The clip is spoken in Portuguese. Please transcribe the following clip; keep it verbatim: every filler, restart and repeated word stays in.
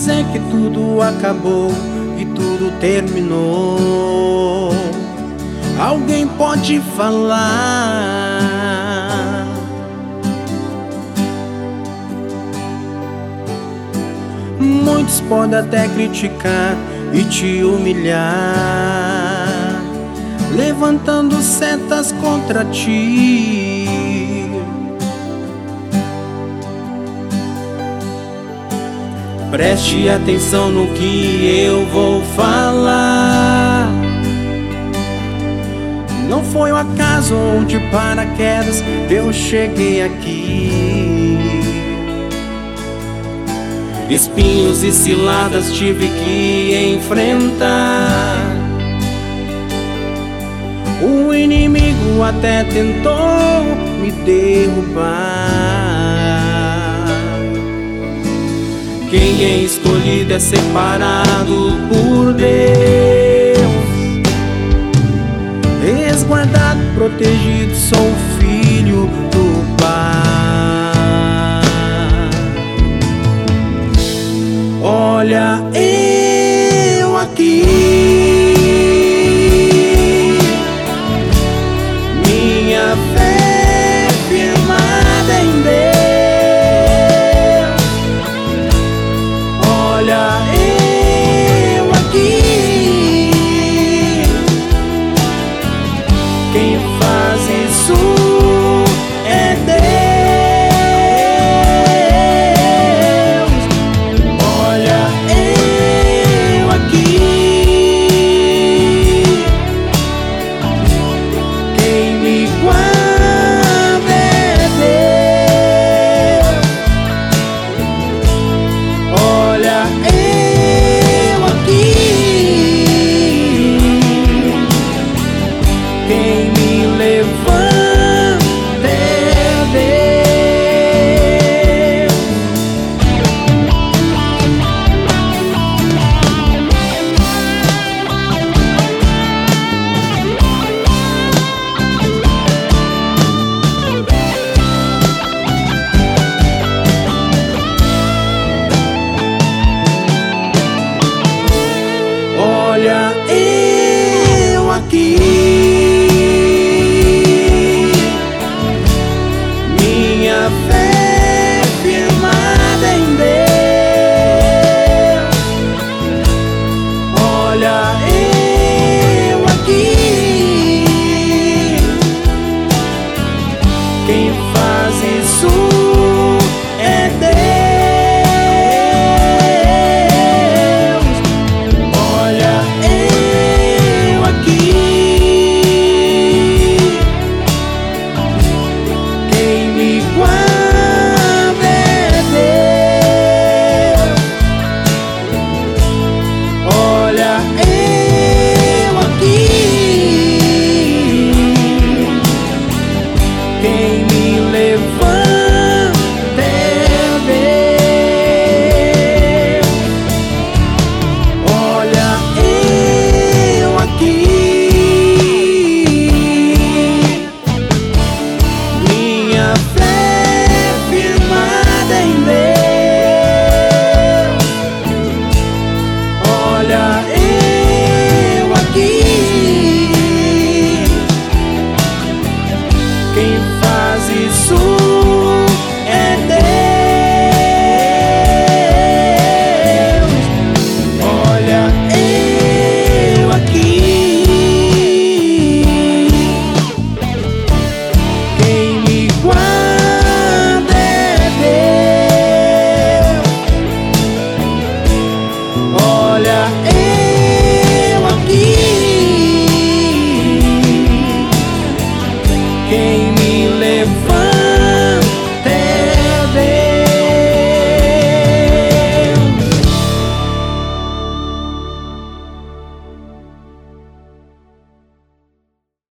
dizer que tudo acabou e tudo terminou. Alguém pode falar, muitos podem até criticar e te humilhar, levantando setas contra ti. Preste atenção no que eu vou falar. Não foi o acaso ou de paraquedas eu cheguei aqui. Espinhos e ciladas tive que enfrentar. O inimigo até tentou me derrubar. Quem é escolhido é separado por Deus, resguardado, protegido, sou filho do Pai. Olha eu aqui, minha fé firmada em Deus. Olha eu aqui, quem faz isso é Deus. Olha eu aqui, quem me guarda é Deus. Olha eu aqui, quem me levanta